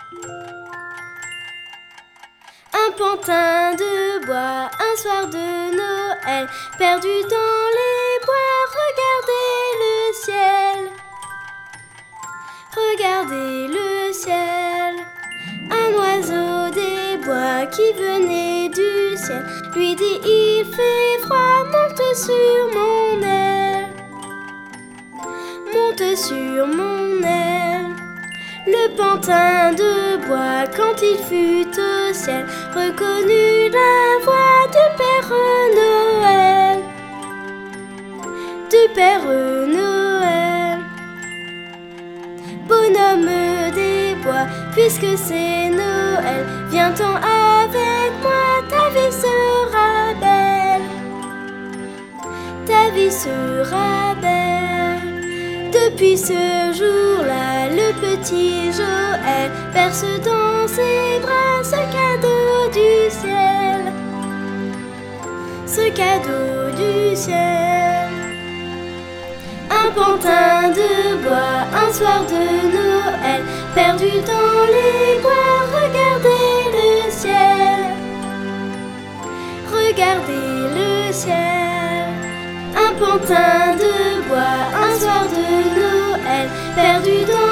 Un pantin de bois, un soir de Noël, perdu dans les bois, regardez le ciel. Regardez le ciel. Un oiseau des bois qui venait du ciel lui dit: il fait froid, monte sur mon aile. Monte sur mon aile. Le pantin de bois, quand il fut au ciel, reconnut la voix du Père Noël. Du Père Noël. Bonhomme des bois, puisque c'est Noël, viens-t'en avec moi, ta vie sera belle. Ta vie sera belle. Depuis ce jour-là, le petit Joël perce dans ses bras ce cadeau du ciel. Ce cadeau du ciel. Un pantin de bois, un soir de Noël, perdu dans les bois, regardez le ciel. Regardez le ciel. Un pantin de bois, un soir de Noël, perdu dans